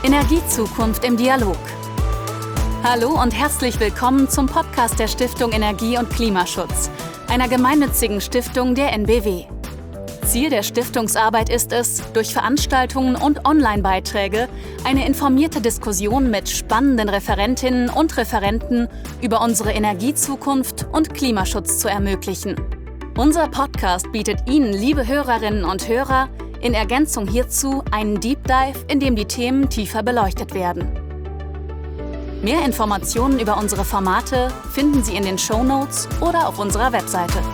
Energiezukunft im Dialog. Hallo und herzlich willkommen zum Podcast der Stiftung Energie und Klimaschutz, einer gemeinnützigen Stiftung der NBW. Ziel der Stiftungsarbeit ist es, durch Veranstaltungen und Online-Beiträge eine informierte Diskussion mit spannenden Referentinnen und Referenten über unsere Energiezukunft und Klimaschutz zu ermöglichen. Unser Podcast bietet Ihnen, liebe Hörerinnen und Hörer, in Ergänzung hierzu einen Deep Dive, in dem die Themen tiefer beleuchtet werden. Mehr Informationen über unsere Formate finden Sie in den Shownotes oder auf unserer Webseite.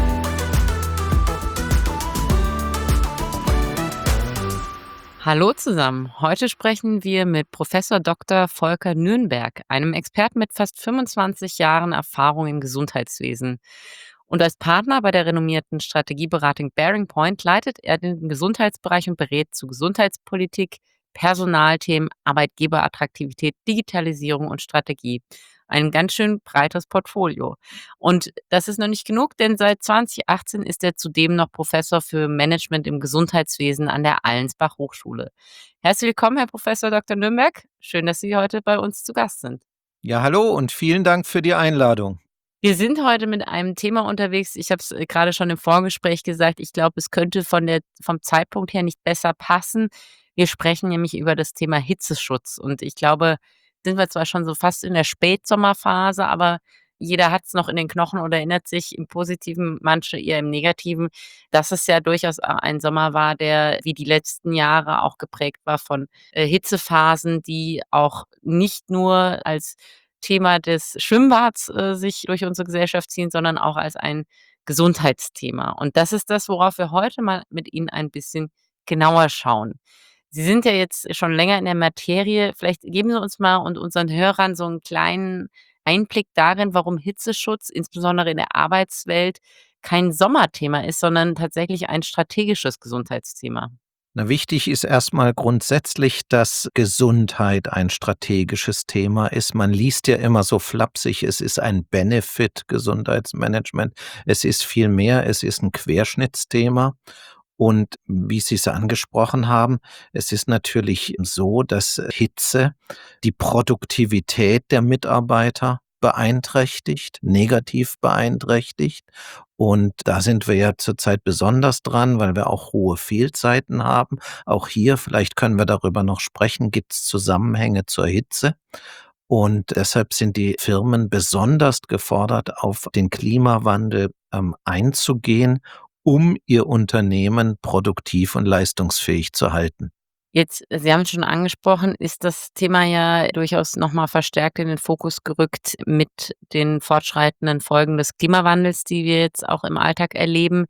Hallo zusammen. Heute sprechen wir mit Professor Dr. Volker Nürnberg, einem Experten mit fast 25 Jahren Erfahrung im Gesundheitswesen. Und als Partner bei der renommierten Strategieberatung Bearing Point leitet er den Gesundheitsbereich und berät zu Gesundheitspolitik, Personalthemen, Arbeitgeberattraktivität, Digitalisierung und Strategie. Ein ganz schön breites Portfolio. Und das ist noch nicht genug, denn seit 2018 ist er zudem noch Professor für Management im Gesundheitswesen an der Allensbach Hochschule. Herzlich willkommen, Herr Professor Dr. Nürnberg. Schön, dass Sie heute bei uns zu Gast sind. Ja, hallo und vielen Dank für die Einladung. Wir sind heute mit einem Thema unterwegs. Ich habe es gerade schon im Vorgespräch gesagt. Ich glaube, es könnte vom Zeitpunkt her nicht besser passen. Wir sprechen nämlich über das Thema Hitzeschutz. Und ich glaube, sind wir zwar schon so fast in der Spätsommerphase, aber jeder hat es noch in den Knochen oder erinnert sich im Positiven, manche eher im Negativen, dass es ja durchaus ein Sommer war, der wie die letzten Jahre auch geprägt war von Hitzephasen, die auch nicht nur als Thema des Schwimmbads sich durch unsere Gesellschaft ziehen, sondern auch als ein Gesundheitsthema. Und das ist das, worauf wir heute mal mit Ihnen ein bisschen genauer schauen. Sie sind ja jetzt schon länger in der Materie. Vielleicht geben Sie uns mal und unseren Hörern so einen kleinen Einblick darin, warum Hitzeschutz, insbesondere in der Arbeitswelt, kein Sommerthema ist, sondern tatsächlich ein strategisches Gesundheitsthema. Na, wichtig ist erstmal grundsätzlich, dass Gesundheit ein strategisches Thema ist. Man liest ja immer so flapsig, es ist ein Benefit, Gesundheitsmanagement. Es ist viel mehr, es ist ein Querschnittsthema. Und wie Sie es angesprochen haben, es ist natürlich so, dass Hitze die Produktivität der Mitarbeiter beeinträchtigt, negativ beeinträchtigt. Und da sind wir ja zurzeit besonders dran, weil wir auch hohe Fehlzeiten haben. Auch hier, vielleicht können wir darüber noch sprechen, gibt es Zusammenhänge zur Hitze. Und deshalb sind die Firmen besonders gefordert, auf den Klimawandel einzugehen, um ihr Unternehmen produktiv und leistungsfähig zu halten. Jetzt, Sie haben es schon angesprochen, ist das Thema ja durchaus noch mal verstärkt in den Fokus gerückt mit den fortschreitenden Folgen des Klimawandels, die wir jetzt auch im Alltag erleben.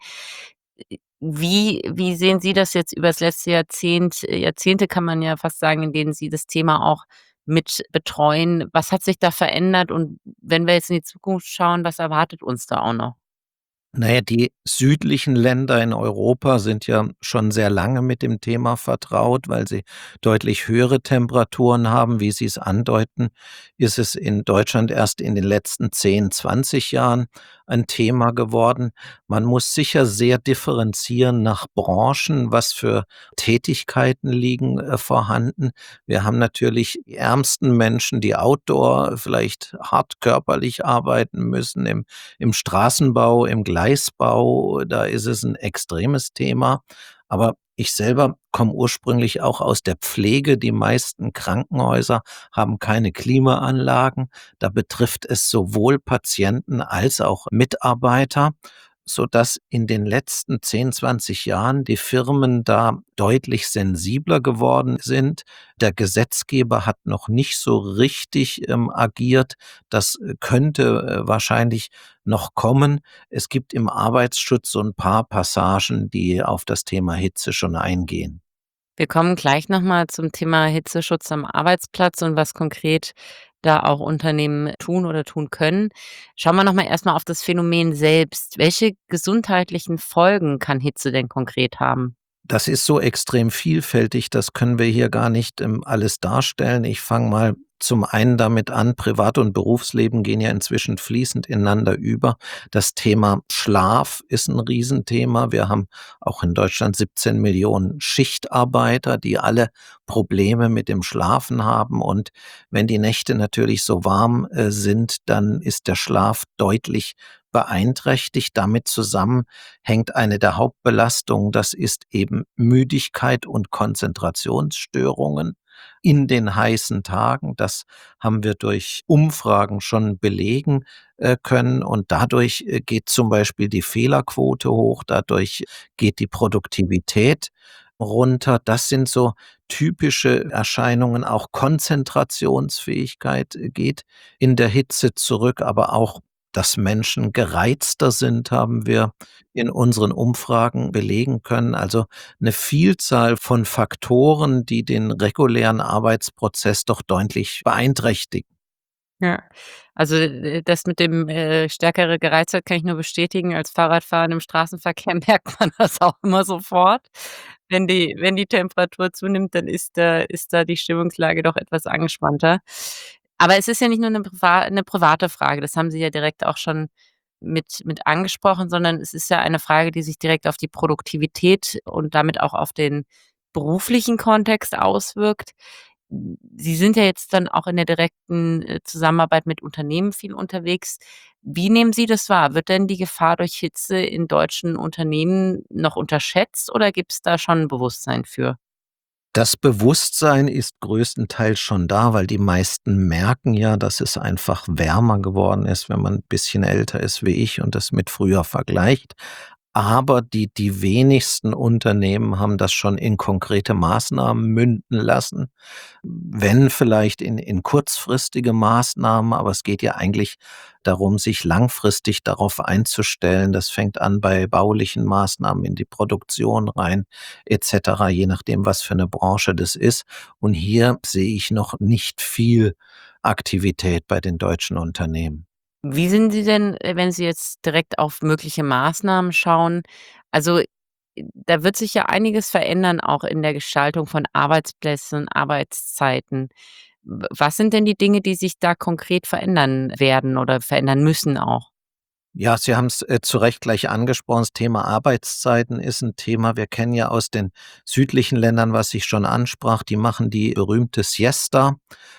Wie sehen Sie das jetzt über das letzte Jahrzehnt? Jahrzehnte kann man ja fast sagen, in denen Sie das Thema auch mit betreuen. Was hat sich da verändert? Und wenn wir jetzt in die Zukunft schauen, was erwartet uns da auch noch? Na ja, die südlichen Länder in Europa sind ja schon sehr lange mit dem Thema vertraut, weil sie deutlich höhere Temperaturen haben. Wie Sie es andeuten, ist es in Deutschland erst in den letzten 10, 20 Jahren ein Thema geworden. Man muss sicher sehr differenzieren nach Branchen, was für Tätigkeiten liegen vorhanden. Wir haben natürlich die ärmsten Menschen, die outdoor vielleicht hart körperlich arbeiten müssen, im Straßenbau, im Gleisbau, da ist es ein extremes Thema. Aber ich selber komme ursprünglich auch aus der Pflege. Die meisten Krankenhäuser haben keine Klimaanlagen. Da betrifft es sowohl Patienten als auch Mitarbeiter, sodass in den letzten 10, 20 Jahren die Firmen da deutlich sensibler geworden sind. Der Gesetzgeber hat noch nicht so richtig agiert. Das könnte wahrscheinlich noch kommen. Es gibt im Arbeitsschutz so ein paar Passagen, die auf das Thema Hitze schon eingehen. Wir kommen gleich noch mal zum Thema Hitzeschutz am Arbeitsplatz und was konkret da auch Unternehmen tun oder tun können. Schauen wir noch mal erst mal auf das Phänomen selbst. Welche gesundheitlichen Folgen kann Hitze denn konkret haben? Das ist so extrem vielfältig, das können wir hier gar nicht, alles darstellen. Ich fange mal zum einen damit an, Privat und Berufsleben gehen ja inzwischen fließend ineinander über. Das Thema Schlaf ist ein Riesenthema. Wir haben auch in Deutschland 17 Millionen Schichtarbeiter, die alle Probleme mit dem Schlafen haben. Und wenn die Nächte natürlich so warm, sind, dann ist der Schlaf deutlich beeinträchtigt. Damit zusammen hängt eine der Hauptbelastungen, das ist eben Müdigkeit und Konzentrationsstörungen in den heißen Tagen. Das haben wir durch Umfragen schon belegen können, und dadurch geht zum Beispiel die Fehlerquote hoch, dadurch geht die Produktivität runter. Das sind so typische Erscheinungen. Auch Konzentrationsfähigkeit geht in der Hitze zurück, aber auch, dass Menschen gereizter sind, haben wir in unseren Umfragen belegen können. Also eine Vielzahl von Faktoren, die den regulären Arbeitsprozess doch deutlich beeinträchtigen. Ja. Also, das mit dem, stärkere Gereiztheit kann ich nur bestätigen. Als Fahrradfahrer im Straßenverkehr merkt man das auch immer sofort. Wenn die Temperatur zunimmt, dann ist da die Stimmungslage doch etwas angespannter. Aber es ist ja nicht nur 'ne private Frage, das haben Sie ja direkt auch schon mit angesprochen, sondern es ist ja eine Frage, die sich direkt auf die Produktivität und damit auch auf den beruflichen Kontext auswirkt. Sie sind ja jetzt dann auch in der direkten, Zusammenarbeit mit Unternehmen viel unterwegs. Wie nehmen Sie das wahr? Wird denn die Gefahr durch Hitze in deutschen Unternehmen noch unterschätzt oder gibt's da schon 'n Bewusstsein für? Das Bewusstsein ist größtenteils schon da, weil die meisten merken ja, dass es einfach wärmer geworden ist, wenn man 'n bisschen älter ist wie ich und das mit früher vergleicht. Aber die wenigsten Unternehmen haben das schon in konkrete Maßnahmen münden lassen. Wenn vielleicht in kurzfristige Maßnahmen, aber es geht ja eigentlich darum, sich langfristig darauf einzustellen. Das fängt an bei baulichen Maßnahmen in die Produktion rein et cetera, je nachdem, was für eine Branche das ist. Und hier sehe ich noch nicht viel Aktivität bei den deutschen Unternehmen. Wie sind Sie denn, wenn Sie jetzt direkt auf mögliche Maßnahmen schauen? Also, da wird sich ja einiges verändern, auch in der Gestaltung von Arbeitsplätzen, Arbeitszeiten. Was sind denn die Dinge, die sich da konkret verändern werden oder verändern müssen auch? Ja, Sie haben es zu Recht gleich angesprochen. Das Thema Arbeitszeiten ist ein Thema. Wir kennen ja aus den südlichen Ländern, was ich schon ansprach, die machen die berühmte Siesta.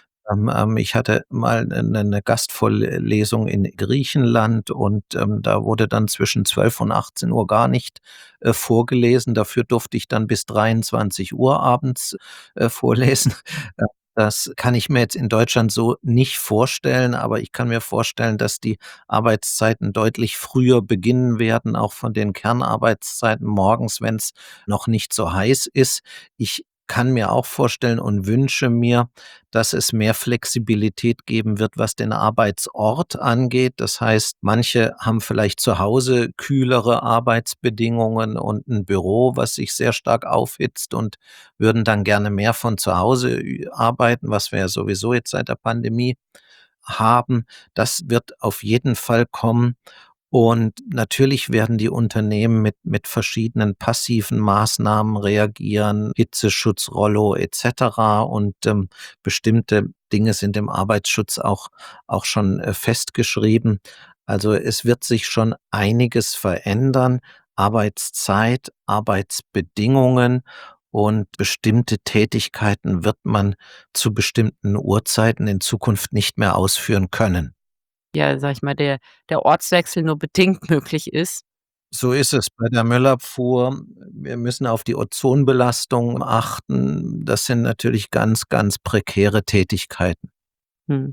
Ich hatte mal eine Gastvorlesung in Griechenland, und da wurde dann zwischen 12 und 18 Uhr gar nicht vorgelesen. Dafür durfte ich dann bis 23 Uhr abends vorlesen. Das kann ich mir jetzt in Deutschland so nicht vorstellen, aber ich kann mir vorstellen, dass die Arbeitszeiten deutlich früher beginnen werden, auch von den Kernarbeitszeiten morgens, wenn es noch nicht so heiß ist. Ich kann mir auch vorstellen und wünsche mir, dass es mehr Flexibilität geben wird, was den Arbeitsort angeht. Das heißt, manche haben vielleicht zu Hause kühlere Arbeitsbedingungen und ein Büro, was sich sehr stark aufhitzt, und würden dann gerne mehr von zu Hause arbeiten, was wir ja sowieso jetzt seit der Pandemie haben. Das wird auf jeden Fall kommen. Und natürlich werden die Unternehmen mit verschiedenen passiven Maßnahmen reagieren, Hitzeschutz, Rollo et cetera. Und bestimmte Dinge sind im Arbeitsschutz auch schon festgeschrieben. Also, es wird sich schon einiges verändern. Arbeitszeit, Arbeitsbedingungen, und bestimmte Tätigkeiten wird man zu bestimmten Uhrzeiten in Zukunft nicht mehr ausführen können. Ja, sage ich mal, der Ortswechsel nur bedingt möglich ist. So ist es bei der Müllabfuhr. Wir müssen auf die Ozonbelastung achten. Das sind natürlich ganz, ganz prekäre Tätigkeiten. Mhm.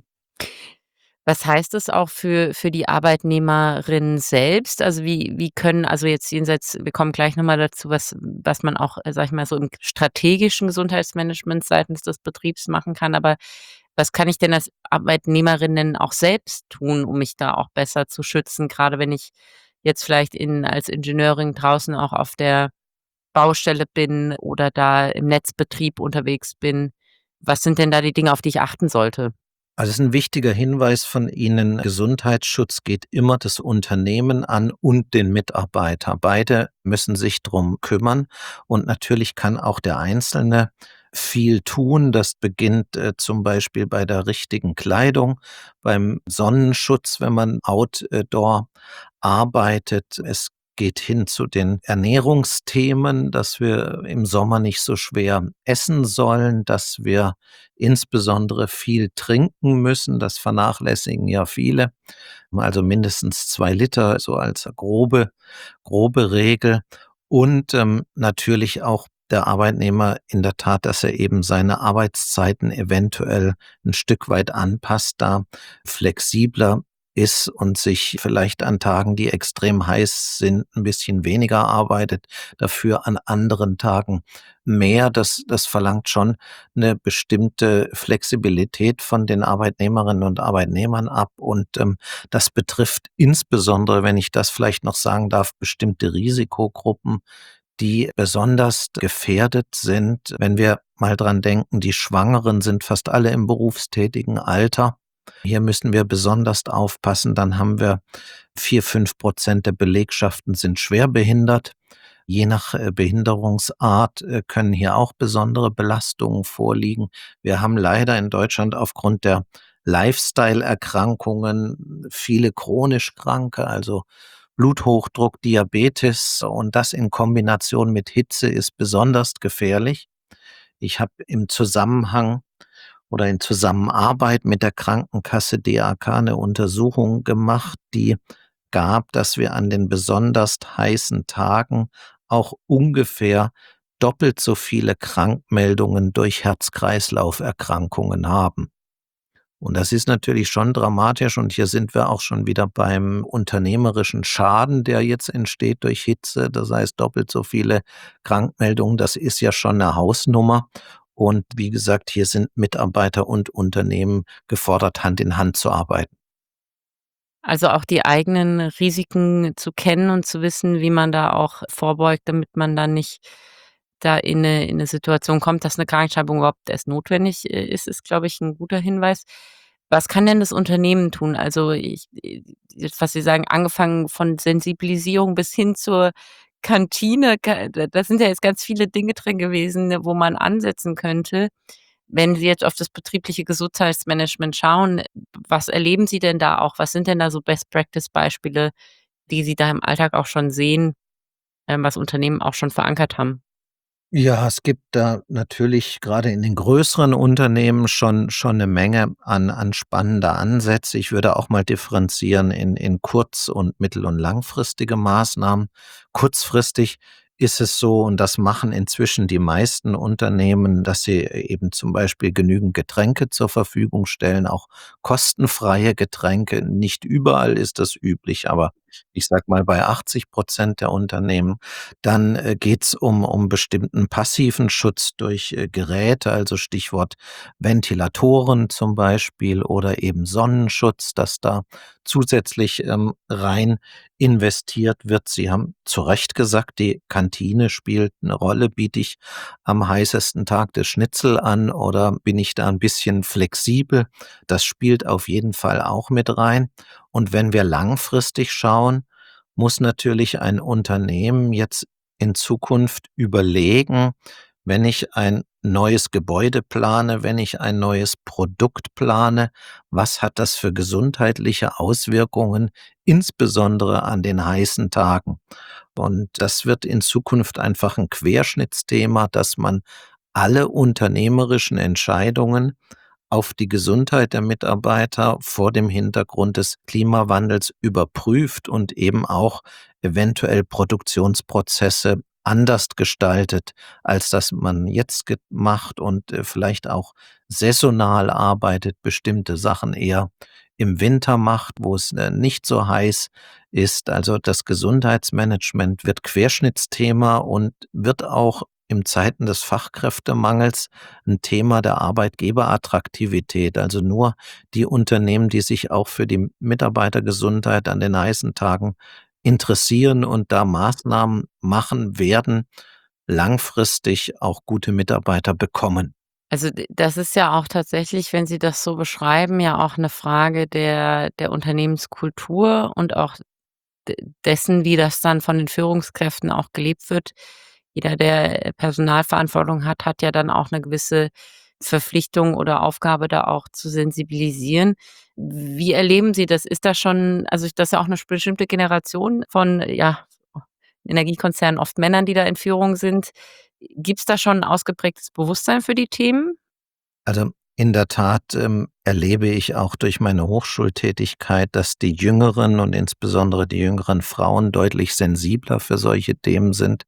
Was heißt das auch für die Arbeitnehmerinnen selbst? Also, wie können also jetzt jenseits wir kommen gleich noch mal dazu, was man auch, sage ich mal, so im strategischen Gesundheitsmanagement seitens des Betriebs machen kann, aber was kann ich denn als Arbeitnehmerinnen auch selbst tun, um mich da auch besser zu schützen, grade wenn ich jetzt vielleicht als Ingenieurin draußen auch auf der Baustelle bin oder da im Netzbetrieb unterwegs bin? Was sind denn da die Dinge, auf die ich achten sollte? Also, es ist 'n wichtiger Hinweis von Ihnen. Gesundheitsschutz geht immer das Unternehmen an und den Mitarbeiter. Beide müssen sich drum kümmern und natürlich kann auch der Einzelne viel tun. Das beginnt, zum Beispiel bei der richtigen Kleidung, beim Sonnenschutz, wenn man outdoor arbeitet. Es geht hin zu den Ernährungsthemen, dass wir im Sommer nicht so schwer essen sollen, dass wir insbesondere viel trinken müssen. Das vernachlässigen ja viele. Also mindestens 2 Liter so als grobe Regel. Und, natürlich auch der Arbeitnehmer in der Tat, dass er eben seine Arbeitszeiten eventuell ein Stück weit anpasst, da flexibler ist und sich vielleicht an Tagen, die extrem heiß sind, ein bisschen weniger arbeitet, dafür an anderen Tagen mehr. Das verlangt schon eine bestimmte Flexibilität von den Arbeitnehmerinnen und Arbeitnehmern ab und, das betrifft insbesondere, wenn ich das vielleicht noch sagen darf, bestimmte Risikogruppen, die besonders gefährdet sind. Wenn wir mal dran denken, die Schwangeren sind fast alle im berufstätigen Alter. Hier müssen wir besonders aufpassen. Dann haben wir 4, 5% der Belegschaften sind schwerbehindert. Je nach Behinderungsart können hier auch besondere Belastungen vorliegen. Wir haben leider in Deutschland aufgrund der Lifestyle-Erkrankungen viele chronisch Kranke, also Bluthochdruck, Diabetes, und das in Kombination mit Hitze ist besonders gefährlich. Ich habe im Zusammenhang oder in Zusammenarbeit mit der Krankenkasse DAK 'ne Untersuchung gemacht, die gab, dass wir an den besonders heißen Tagen auch ungefähr doppelt so viele Krankmeldungen durch Herz-Kreislauf-Erkrankungen haben. Und das ist natürlich schon dramatisch und hier sind wir auch schon wieder beim unternehmerischen Schaden, der jetzt entsteht durch Hitze. Das heißt, doppelt so viele Krankmeldungen, das ist ja schon eine Hausnummer. Und wie gesagt, hier sind Mitarbeiter und Unternehmen gefordert, Hand in Hand zu arbeiten. Also, auch die eigenen Risiken zu kennen und zu wissen, wie man da auch vorbeugt, damit man dann nicht da in 'ne Situation kommt, dass 'ne Krankenschreibung überhaupt erst notwendig, ist, glaube ich, 'n guter Hinweis. Was kann denn das Unternehmen tun? Also, jetzt, was Sie sagen, angefangen von Sensibilisierung bis hin zur Kantine, da sind ja jetzt ganz viele Dinge drin gewesen, ne, wo man ansetzen könnte. Wenn Sie jetzt auf das betriebliche Gesundheitsmanagement schauen, was erleben Sie denn da auch? Was sind denn da so Best-Practice-Beispiele, die Sie da im Alltag auch schon sehen, was Unternehmen auch schon verankert haben? Ja, es gibt da natürlich gerade in den größeren Unternehmen schon eine Menge an spannender Ansätze. Ich würde auch mal differenzieren in kurz und mittel und langfristige Maßnahmen. Kurzfristig ist es so, und das machen inzwischen die meisten Unternehmen, dass sie eben zum Beispiel genügend Getränke zur Verfügung stellen, auch kostenfreie Getränke. Nicht überall ist das üblich, aber ich sage mal, bei 80% der Unternehmen. Dann geht's um bestimmten passiven Schutz durch Geräte, also Stichwort Ventilatoren zum Beispiel oder eben Sonnenschutz, dass da zusätzlich rein investiert wird. Sie haben zu Recht gesagt, die Kantine spielt eine Rolle. Biete ich am heißesten Tag das Schnitzel an oder bin ich da ein bisschen flexibel? Das spielt auf jeden Fall auch mit rein. Und wenn wir langfristig schauen, muss natürlich ein Unternehmen jetzt in Zukunft überlegen, wenn ich ein neues Gebäude plane, wenn ich ein neues Produkt plane, was hat das für gesundheitliche Auswirkungen, insbesondere an den heißen Tagen? Und das wird in Zukunft einfach ein Querschnittsthema, dass man alle unternehmerischen Entscheidungen auf die Gesundheit der Mitarbeiter vor dem Hintergrund des Klimawandels überprüft und eben auch eventuell Produktionsprozesse anders gestaltet, als das man jetzt macht und vielleicht auch saisonal arbeitet, bestimmte Sachen eher im Winter macht, wo es nicht so heiß ist. Also das Gesundheitsmanagement wird Querschnittsthema und wird auch in Zeiten des Fachkräftemangels ein Thema der Arbeitgeberattraktivität. Also nur die Unternehmen, die sich auch für die Mitarbeitergesundheit an den heißen Tagen interessieren und da Maßnahmen machen, werden langfristig auch gute Mitarbeiter bekommen. Also, das ist ja auch tatsächlich, wenn Sie das so beschreiben, ja auch eine Frage der Unternehmenskultur und auch d dessen, wie das dann von den Führungskräften auch gelebt wird. Jeder, der Personalverantwortung hat, hat ja dann auch eine gewisse Verpflichtung oder Aufgabe, da auch zu sensibilisieren. Wie erleben Sie das? Ist das schon, also, das ist ja auch eine bestimmte Generation von, ja, Energiekonzernen, oft Männern, die da in Führung sind. Gibt's da schon 'n ausgeprägtes Bewusstsein für die Themen? Also, in der Tat, erlebe ich auch durch meine Hochschultätigkeit, dass die Jüngeren und insbesondere die jüngeren Frauen deutlich sensibler für solche Themen sind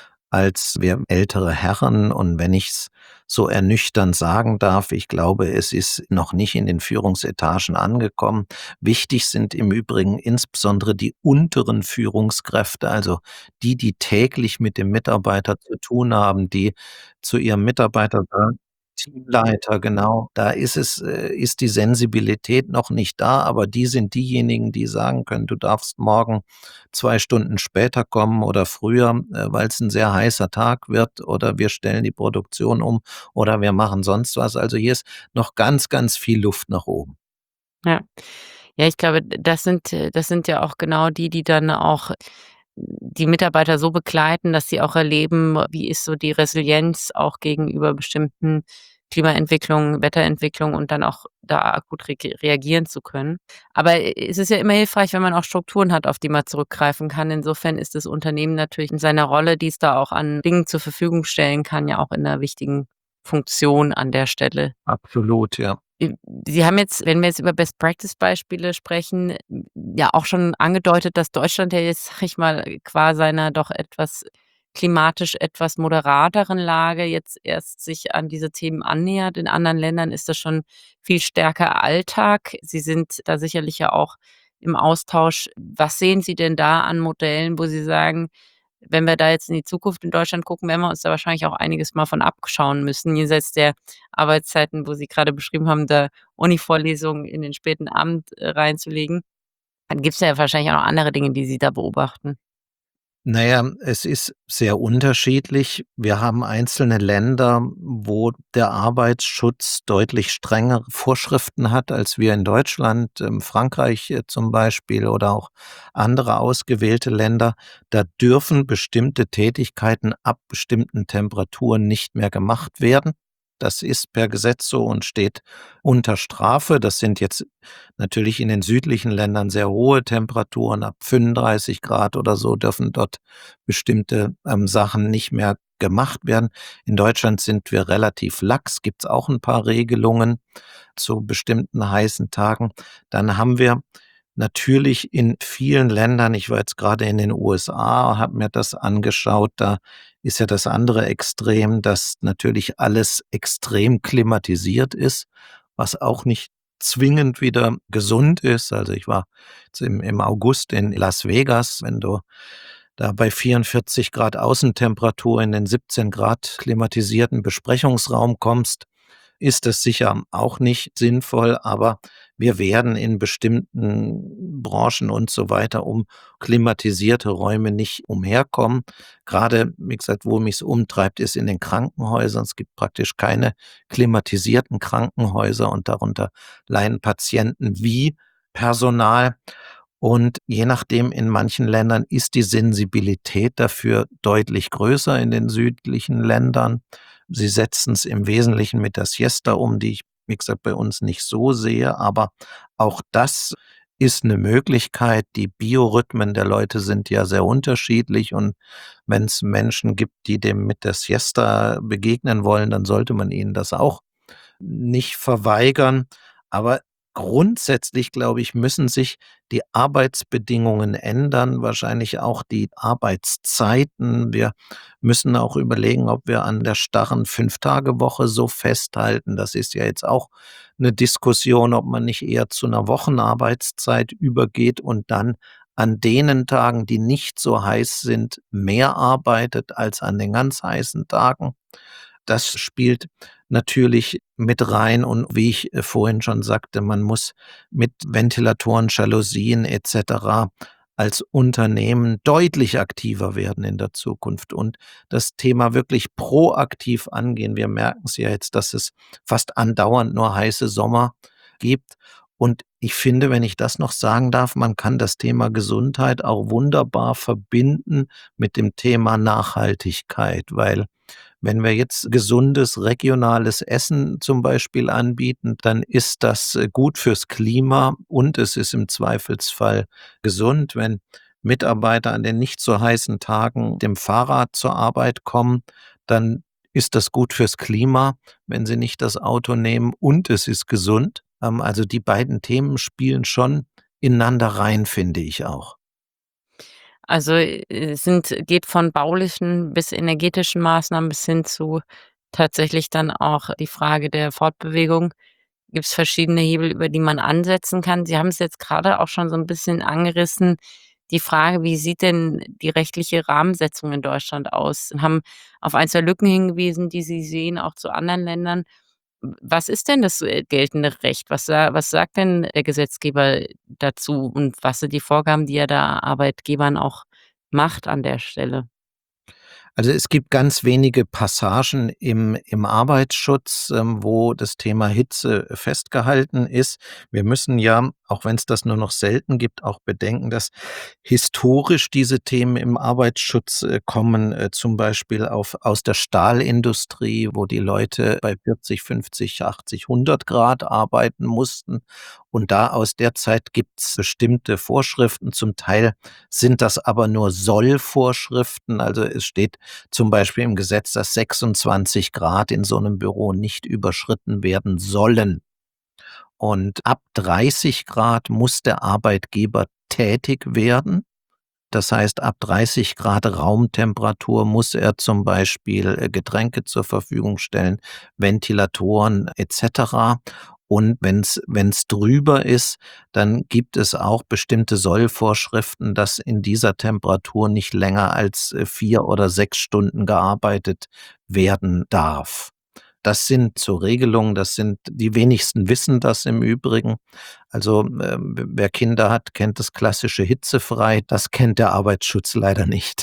als wir ältere Herren. Und wenn ich's so ernüchternd sagen darf, ich glaube, es ist noch nicht in den Führungsetagen angekommen. Wichtig sind im Übrigen insbesondere die unteren Führungskräfte, also die täglich mit dem Mitarbeiter zu tun haben, die zu ihrem Mitarbeiter sagen, Teamleiter, genau. Da ist die Sensibilität noch nicht da, aber die sind diejenigen, die sagen können: „Du darfst morgen 2 Stunden später kommen oder früher, weil es ein sehr heißer Tag wird, oder wir stellen die Produktion um oder wir machen sonst was." Also, hier ist noch ganz, ganz viel Luft nach oben. Ja. Ja, ich glaube, das sind ja auch genau die, die dann auch die Mitarbeiter so begleiten, dass sie auch erleben, wie ist so die Resilienz auch gegenüber bestimmten Klimaentwicklungen, Wetterentwicklungen und dann auch da akut reagieren zu können. Aber es ist ja immer hilfreich, wenn man auch Strukturen hat, auf die man zurückgreifen kann. Insofern ist das Unternehmen natürlich in seiner Rolle, die es da auch an Dingen zur Verfügung stellen kann, ja auch in 'ner wichtigen Funktion an der Stelle. Absolut, ja. Sie haben jetzt, wenn wir jetzt über Best-Practice-Beispiele sprechen, ja auch schon angedeutet, dass Deutschland ja jetzt, sage ich mal, qua seiner doch etwas klimatisch etwas moderateren Lage jetzt erst sich an diese Themen annähert. In anderen Ländern ist das schon viel stärker Alltag. Sie sind da sicherlich ja auch im Austausch. Was sehen Sie denn da an Modellen, wo Sie sagen, wenn wir da jetzt in die Zukunft in Deutschland gucken, werden wir uns da wahrscheinlich auch einiges mal von abschauen müssen, jenseits der Arbeitszeiten, wo Sie gerade beschrieben haben, da Uni-Vorlesungen in den späten Abend, reinzulegen. Dann gibt's ja wahrscheinlich auch noch andere Dinge, die Sie da beobachten. Na ja, es ist sehr unterschiedlich. Wir haben einzelne Länder, wo der Arbeitsschutz deutlich strengere Vorschriften hat als wir in Deutschland, Frankreich, zum Beispiel, oder auch andere ausgewählte Länder. Da dürfen bestimmte Tätigkeiten ab bestimmten Temperaturen nicht mehr gemacht werden. Das ist per Gesetz so und steht unter Strafe. Das sind jetzt natürlich in den südlichen Ländern sehr hohe Temperaturen. Ab 35 Grad oder so dürfen dort bestimmte, Sachen nicht mehr gemacht werden. In Deutschland sind wir relativ lax, gibt's auch ein paar Regelungen zu bestimmten heißen Tagen. Dann haben wir natürlich in vielen Ländern, ich war jetzt gerade in den USA, habe mir das angeschaut, da ist ja das andere Extrem, dass natürlich alles extrem klimatisiert ist, was auch nicht zwingend wieder gesund ist. Also, ich war jetzt im August in Las Vegas. Wenn du da bei 44 Grad Außentemperatur in den 17 Grad klimatisierten Besprechungsraum kommst, ist es sicher auch nicht sinnvoll, aber wir werden in bestimmten Branchen und so weiter um klimatisierte Räume nicht umherkommen. Gerade, wie gesagt, wo mich's umtreibt, ist in den Krankenhäusern. Es gibt praktisch keine klimatisierten Krankenhäuser und darunter leiden Patienten wie Personal. Und je nachdem, in manchen Ländern ist die Sensibilität dafür deutlich größer in den südlichen Ländern. Sie setzen es im Wesentlichen mit der Siesta um, die ich, wie gesagt, bei uns nicht so sehe, aber auch das ist eine Möglichkeit. Die Biorhythmen der Leute sind ja sehr unterschiedlich, und wenn es Menschen gibt, die dem mit der Siesta begegnen wollen, dann sollte man ihnen das auch nicht verweigern. Aber grundsätzlich, glaube ich, müssen sich die Arbeitsbedingungen ändern, wahrscheinlich auch die Arbeitszeiten. Wir müssen auch überlegen, ob wir an der starren 5-Tage-Woche so festhalten. Das ist ja jetzt auch eine Diskussion, ob man nicht eher zu einer Wochenarbeitszeit übergeht und dann an denen Tagen, die nicht so heiß sind, mehr arbeitet als an den ganz heißen Tagen. Das spielt natürlich mit rein, und wie ich, vorhin schon sagte, man muss mit Ventilatoren, Jalousien et cetera als Unternehmen deutlich aktiver werden in der Zukunft und das Thema wirklich proaktiv angehen. Wir merken es ja jetzt, dass es fast andauernd nur heiße Sommer gibt. Und ich finde, wenn ich das noch sagen darf, man kann das Thema Gesundheit auch wunderbar verbinden mit dem Thema Nachhaltigkeit, weil wenn wir jetzt gesundes regionales Essen zum Beispiel anbieten, dann ist das gut fürs Klima und es ist im Zweifelsfall gesund. Wenn Mitarbeiter an den nicht so heißen Tagen mit dem Fahrrad zur Arbeit kommen, dann ist das gut fürs Klima, wenn sie nicht das Auto nehmen und es ist gesund. Also die beiden Themen spielen schon ineinander rein, finde ich auch. Also, geht von baulichen bis energetischen Maßnahmen bis hin zu tatsächlich dann auch die Frage der Fortbewegung. Gibt's verschiedene Hebel, über die man ansetzen kann. Sie haben es jetzt gerade auch schon so ein bisschen angerissen, die Frage: Wie sieht denn die rechtliche Rahmensetzung in Deutschland aus? Sie haben auf 1, 2 Lücken hingewiesen, die Sie sehen, auch zu anderen Ländern. Was ist denn das, geltende Recht? Was sagt denn der Gesetzgeber dazu und was sind die Vorgaben, die er da Arbeitgebern auch macht an der Stelle? Also, es gibt ganz wenige Passagen im Arbeitsschutz, wo das Thema Hitze festgehalten ist. Wir müssen ja, auch wenn es das nur noch selten gibt, auch bedenken, dass historisch diese Themen im Arbeitsschutz, kommen, zum Beispiel aus der Stahlindustrie, wo die Leute bei 40, 50, 80, 100 Grad arbeiten mussten. Und da aus der Zeit gibt's bestimmte Vorschriften. Zum Teil sind das aber nur Sollvorschriften. Also, es steht zum Beispiel im Gesetz, dass 26 Grad in so einem Büro nicht überschritten werden sollen. Und ab 30 Grad muss der Arbeitgeber tätig werden. Das heißt, ab 30 Grad Raumtemperatur muss er zum Beispiel, Getränke zur Verfügung stellen, Ventilatoren et cetera. Und wenn's drüber ist, dann gibt es auch bestimmte Sollvorschriften, dass in dieser Temperatur nicht länger als, 4 oder 6 Stunden gearbeitet werden darf. Das sind so Regelungen, die wenigsten wissen das im Übrigen. Also, wer Kinder hat, kennt das klassische hitzefrei. Das kennt der Arbeitsschutz leider nicht.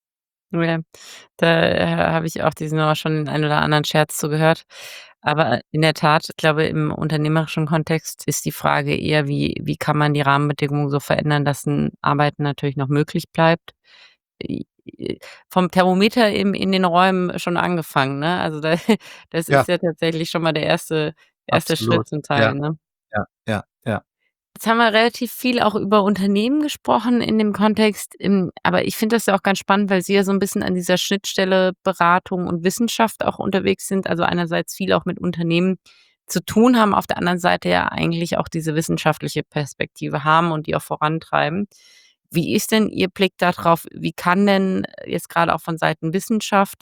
Ja, da, habe ich auch diesen Sommer schon den einen oder anderen Scherz zu gehört. Aber in der Tat, ich glaube, im unternehmerischen Kontext ist die Frage eher, wie kann man die Rahmenbedingungen so verändern, dass 'n Arbeiten natürlich noch möglich bleibt. I Vom Thermometer in den Räumen schon angefangen, ne? Also, da das Ja, ist ja tatsächlich schon mal der erste absolut. Schritt zum Ja, Teil, ne? ja, ja, ja. Jetzt haben wir relativ viel auch über Unternehmen gesprochen in dem Kontext, aber ich finde das ja auch ganz spannend, weil Sie ja so 'n bisschen an dieser Schnittstelle Beratung und Wissenschaft auch unterwegs sind. Also, einerseits viel auch mit Unternehmen zu tun haben, auf der anderen Seite ja eigentlich auch diese wissenschaftliche Perspektive haben und die auch vorantreiben. Wie ist denn Ihr Blick da drauf? Wie kann denn jetzt grade auch von Seiten Wissenschaft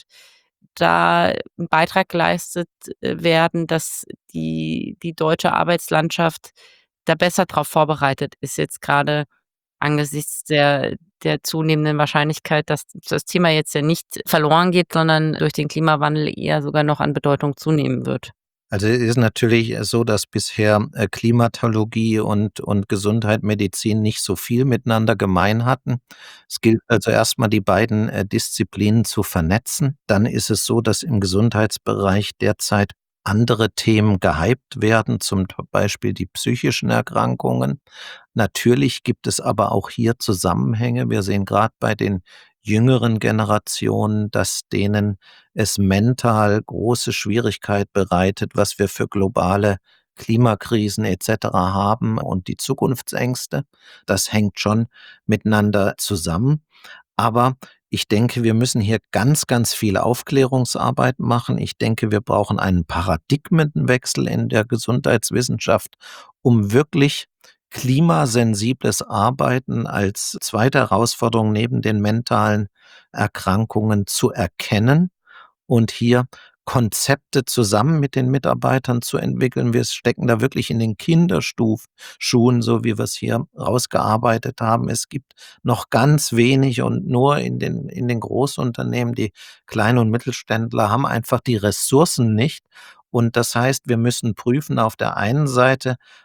da 'n Beitrag geleistet, werden, dass die deutsche Arbeitslandschaft da besser drauf vorbereitet ist, jetzt grade angesichts der zunehmenden Wahrscheinlichkeit, dass das Thema jetzt ja nicht verloren geht, sondern durch den Klimawandel eher sogar noch an Bedeutung zunehmen wird. Also, es ist natürlich, so, dass bisher, Klimatologie und Gesundheit, Medizin nicht so viel miteinander gemein hatten. Es gilt also erst mal, die beiden, Disziplinen zu vernetzen. Dann ist es so, dass im Gesundheitsbereich derzeit andere Themen gehypt werden, zum Beispiel die psychischen Erkrankungen. Natürlich gibt es aber auch hier Zusammenhänge. Wir sehen grad bei den jüngeren Generationen, dass denen es mental große Schwierigkeit bereitet, was wir für globale Klimakrisen et cetera haben und die Zukunftsängste. Das hängt schon miteinander zusammen. Aber ich denke, wir müssen hier ganz, ganz viel Aufklärungsarbeit machen. Ich denke, wir brauchen einen Paradigmenwechsel in der Gesundheitswissenschaft, um wirklich klimasensibles Arbeiten als zweite Herausforderung neben den mentalen Erkrankungen zu erkennen und hier Konzepte zusammen mit den Mitarbeitern zu entwickeln. Wir stecken da wirklich in den Kinderschuhen, so wie wir es hier rausgearbeitet haben. Es gibt noch ganz wenig und nur in den Großunternehmen. Die Klein und Mittelständler haben einfach die Ressourcen nicht. Und das heißt, wir müssen prüfen auf der einen Seite,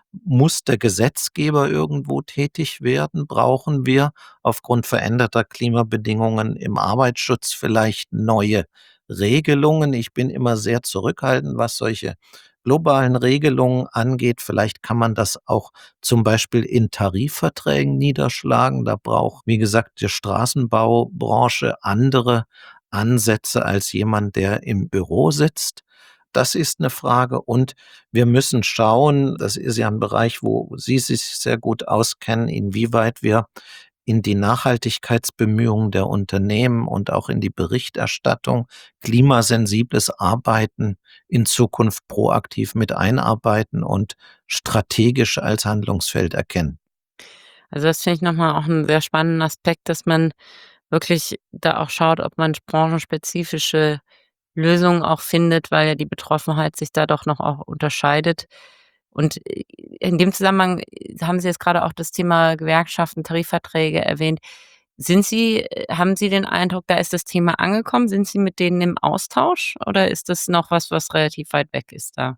Muss der Gesetzgeber irgendwo tätig werden? Brauchen wir aufgrund veränderter Klimabedingungen im Arbeitsschutz vielleicht neue Regelungen? Ich bin immer sehr zurückhaltend, was solche globalen Regelungen angeht. Vielleicht kann man das auch zum Beispiel in Tarifverträgen niederschlagen. Da braucht, wie gesagt, die Straßenbaubranche andere Ansätze als jemand, der im Büro sitzt. Das ist eine Frage, und wir müssen schauen, das ist ja ein Bereich, wo Sie sich sehr gut auskennen, inwieweit wir in die Nachhaltigkeitsbemühungen der Unternehmen und auch in die Berichterstattung klimasensibles Arbeiten in Zukunft proaktiv mit einarbeiten und strategisch als Handlungsfeld erkennen. Also, das finde ich noch mal auch 'n sehr spannenden Aspekt, dass man wirklich da auch schaut, ob man branchenspezifische Lösungen auch findet, weil ja die Betroffenheit sich da doch noch auch unterscheidet. Und, in dem Zusammenhang haben Sie jetzt grade auch das Thema Gewerkschaften, Tarifverträge erwähnt. Haben Sie den Eindruck, da ist das Thema angekommen? Sind Sie mit denen im Austausch oder ist das noch was, was relativ weit weg ist da?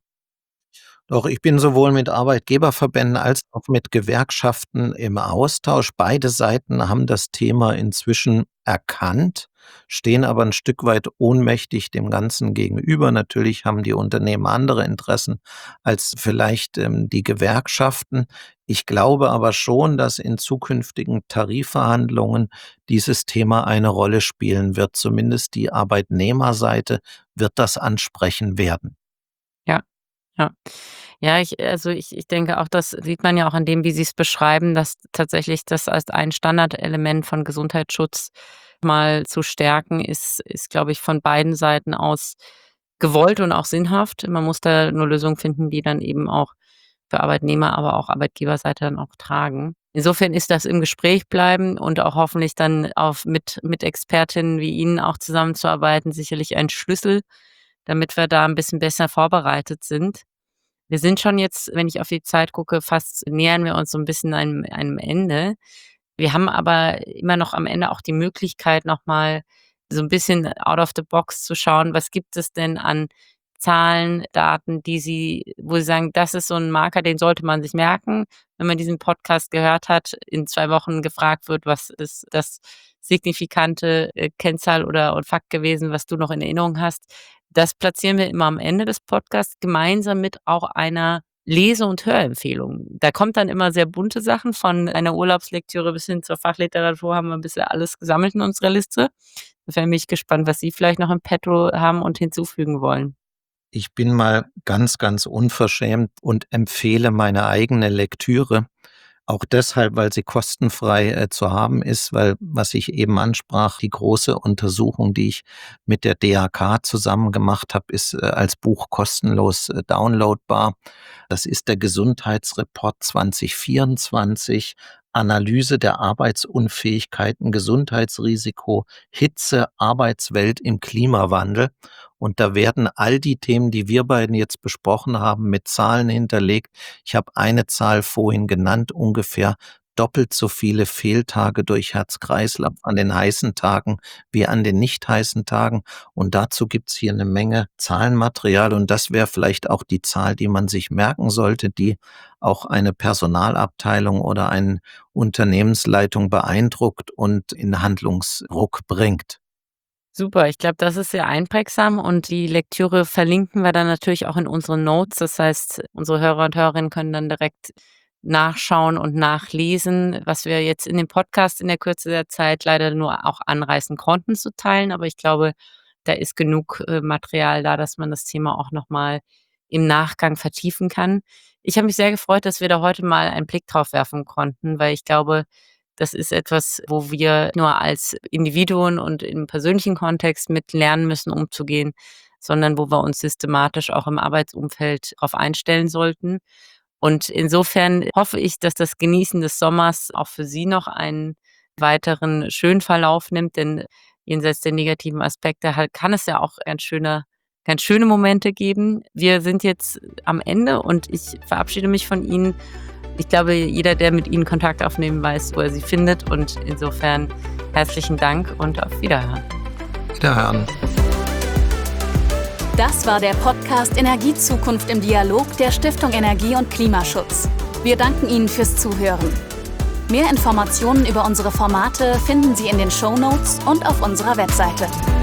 Doch, ich bin sowohl mit Arbeitgeberverbänden als auch mit Gewerkschaften im Austausch. Beide Seiten haben das Thema inzwischen erkannt, stehen aber ein Stück weit ohnmächtig dem Ganzen gegenüber. Natürlich haben die Unternehmen andere Interessen als vielleicht, die Gewerkschaften. Ich glaube aber schon, dass in zukünftigen Tarifverhandlungen dieses Thema eine Rolle spielen wird. Zumindest die Arbeitnehmerseite wird das ansprechen werden. Ja, ja. Ja, ich denke auch, das sieht man ja auch an dem, wie Sie's beschreiben, dass tatsächlich das als ein Standardelement von Gesundheitsschutz mal zu stärken ist, glaube ich, von beiden Seiten aus gewollt und auch sinnhaft. Man muss da nur Lösungen finden, die dann eben auch für Arbeitnehmer, aber auch Arbeitgeberseite dann auch tragen. Insofern ist das im Gespräch bleiben und auch hoffentlich dann mit Expertinnen wie Ihnen auch zusammenzuarbeiten, sicherlich ein Schlüssel, damit wir da 'n bisschen besser vorbereitet sind. Wir sind schon jetzt, wenn ich auf die Zeit gucke, fast nähern wir uns so 'n bisschen einem Ende. Wir haben aber immer noch am Ende auch die Möglichkeit, noch mal so 'n bisschen out of the box zu schauen, was gibt es denn an Zahlen, Daten, wo Sie sagen, das ist so 'n Marker, den sollte man sich merken, wenn man diesen Podcast gehört hat, in 2 Wochen gefragt wird: „Was ist das signifikante, Kennzahl oder Fakt gewesen, was du noch in Erinnerung hast?“ Das platzieren wir immer am Ende des Podcasts gemeinsam mit auch einer Lese und Hörempfehlung. Da kommt dann immer sehr bunte Sachen, von einer Urlaubslektüre bis hin zur Fachliteratur haben wir 'n bisschen alles gesammelt in unserer Liste. Insofern bin ich gespannt, was Sie vielleicht noch im Petto haben und hinzufügen wollen. Ich bin mal ganz, ganz unverschämt und empfehle meine eigene Lektüre. Auch deshalb, weil sie kostenfrei, zu haben ist, weil, was ich eben ansprach, die große Untersuchung, die ich mit der DAK zusammen gemacht habe, ist, als Buch kostenlos, downloadbar. Das ist der Gesundheitsreport 2024, Analyse der Arbeitsunfähigkeiten, Gesundheitsrisiko, Hitze, Arbeitswelt im Klimawandel. Und da werden all die Themen, die wir beiden jetzt besprochen haben, mit Zahlen hinterlegt. Ich habe eine Zahl vorhin genannt, ungefähr doppelt so viele Fehltage durch Herz-Kreislauf an den heißen Tagen wie an den nicht heißen Tagen. Und dazu gibt's hier eine Menge Zahlenmaterial. Und das wäre vielleicht auch die Zahl, die man sich merken sollte, die auch eine Personalabteilung oder eine Unternehmensleitung beeindruckt und in Handlungsruck bringt. Super, ich glaube, das ist sehr einprägsam und die Lektüre verlinken wir dann natürlich auch in unseren Notes. Das heißt, unsere Hörer und Hörerinnen können dann direkt nachschauen und nachlesen, was wir jetzt in dem Podcast in der Kürze der Zeit leider nur auch anreißen konnten zu teilen. Aber ich glaube, da ist genug Material da, dass man das Thema auch noch mal im Nachgang vertiefen kann. Ich habe mich sehr gefreut, dass wir da heute mal einen Blick drauf werfen konnten, weil ich glaube, das ist etwas, wo wir nur als Individuen und im persönlichen Kontext mit lernen müssen, umzugehen, sondern wo wir uns systematisch auch im Arbeitsumfeld drauf einstellen sollten. Und insofern hoffe ich, dass das Genießen des Sommers auch für Sie noch einen weiteren schönen Verlauf nimmt, denn jenseits der negativen Aspekte halt kann es ja auch ganz schöne Momente geben. Wir sind jetzt am Ende und ich verabschiede mich von Ihnen. Ich glaube, jeder, der mit Ihnen Kontakt aufnehmen weiß, wo er Sie findet, und insofern herzlichen Dank und auf Wiederhören. Wiederhören. Das war der Podcast Energiezukunft im Dialog der Stiftung Energie und Klimaschutz. Wir danken Ihnen fürs Zuhören. Mehr Informationen über unsere Formate finden Sie in den Shownotes und auf unserer Webseite.